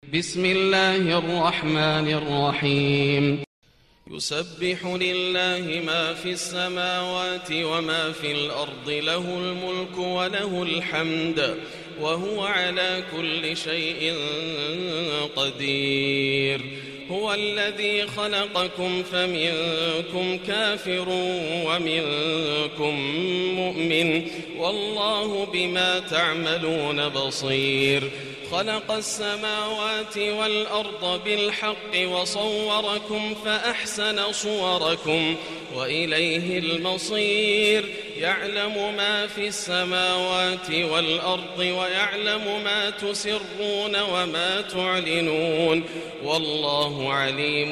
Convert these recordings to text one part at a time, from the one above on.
بسم الله الرحمن الرحيم. يسبح لله ما في السماوات وما في الأرض، له الملك وله الحمد وهو على كل شيء قدير. هو الذي خلقكم فمنكم كافر ومنكم مؤمن، والله بما تعملون بصير. خلق السماوات والأرض بالحق وصوركم فأحسن صوركم وإليه المصير. يعلم ما في السماوات والأرض ويعلم ما تسرون وما تعلنون، والله عليم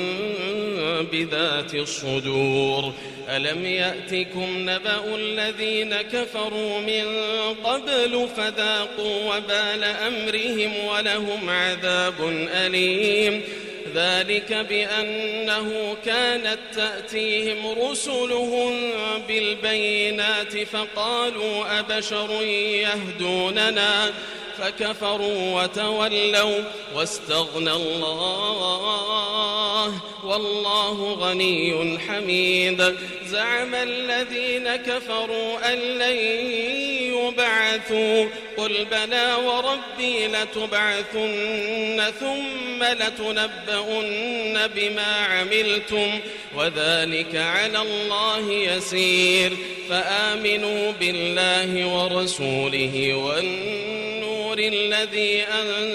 بذات الصدور. ألم يأتكم نبأ الذين كفروا من قبل فذاقوا وبال أمرهم ولهم عذاب أليم. ذلك بأنه كانت تأتيهم رسلهم بالبينات فقالوا أبشر يهدوننا فكفروا وتولوا واستغنى الله والله غني حميد. زعم الذين كفروا أن لن يبعثوا، قل بلى وربي لتبعثن ثم لتنبؤن بما عملتم وذلك على الله يسير. فآمنوا بالله ورسوله والنور الذي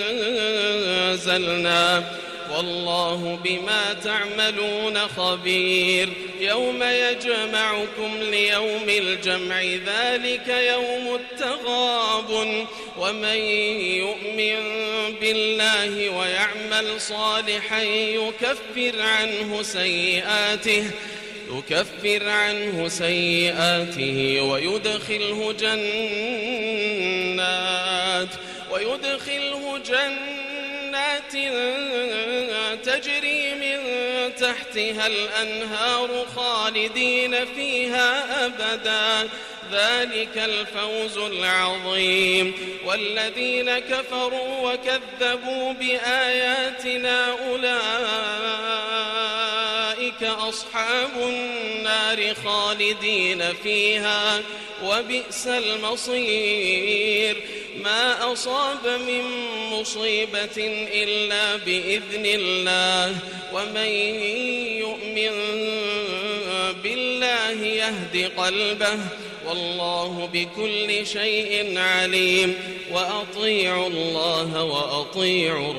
أنزلنا، والله بما تعملون خبير. يوم يجمعكم ليوم الجمع ذلك يوم التغابن، ومن يؤمن بالله ويعمل صالحا يكفر عنه سيئاته ويدخله جنات تجري من تحتها الأنهار خالدين فيها أبدا، ذلك الفوز العظيم. والذين كفروا وكذبوا بآياتنا أولئك أصحاب النار خالدين فيها وبئس المصير. ما أصاب من مصيبة إلا بإذن الله، ومن يؤمن بالله يهد قلبه، والله بكل شيء عليم. وأطيعوا الله وأطيعوا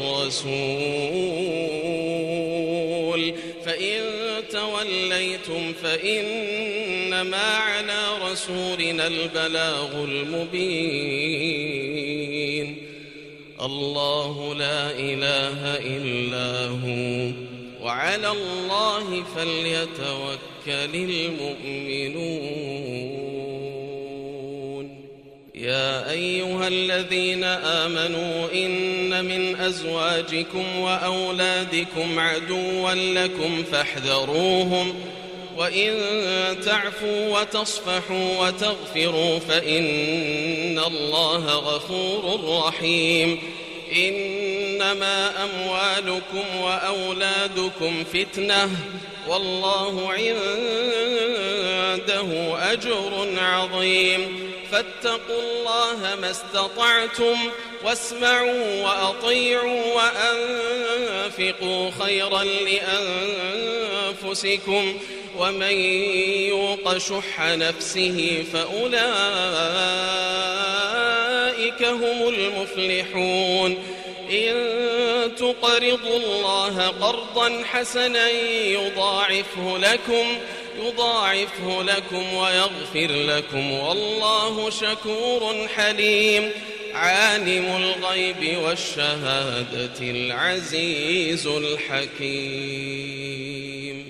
الرسول، فإن توليتم فإنما على رسولنا البلاغ المبين. الله لا إله إلا هو وعلى الله فليتوكل المؤمنون. يا أيها الذين آمنوا إن من أزواجكم وأولادكم عدوا لكم فاحذروهم، وإن تعفوا وتصفحوا وتغفروا فإن الله غفور رحيم. إنما أموالكم وأولادكم فتنة، والله عنده أجر عظيم. فاتقوا الله ما استطعتم، واسمعوا وأطيعوا وأنفقوا خيرا لأنفسكم، ومن يوق شح نفسه فأولئك هم المفلحون. إن تقرضوا الله قرضا حسنا يضاعفه لكم ويغفر لكم، والله شكور حليم. عالم الغيب والشهادة العزيز الحكيم.